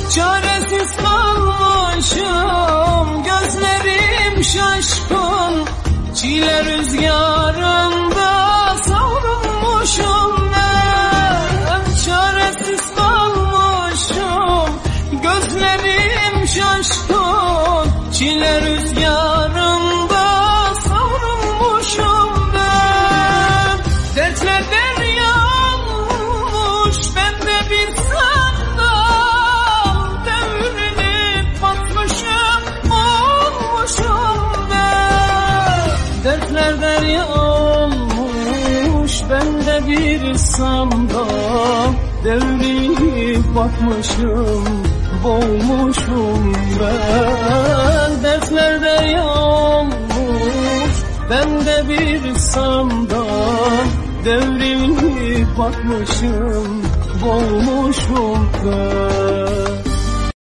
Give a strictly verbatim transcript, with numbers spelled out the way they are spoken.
Çaresiz kalmışım, gözlerim şaşkın. Çile rüzgarında savrulmuşum ben. Çaresiz kalmışım, gözlerim şaşkın. Çile rüzgarında savrulmuşum ben. Dertler derya olmuş, ben de bir sandal. Devrilip batmışım, olmuşum ben. Dertler derya olmuş, ben de bir sandal. Devrilip batmışım, boğulmuşum ben. Dertler derya olmuş, ben de bir sandal. Devrilip batmışım, boğulmuşum ben.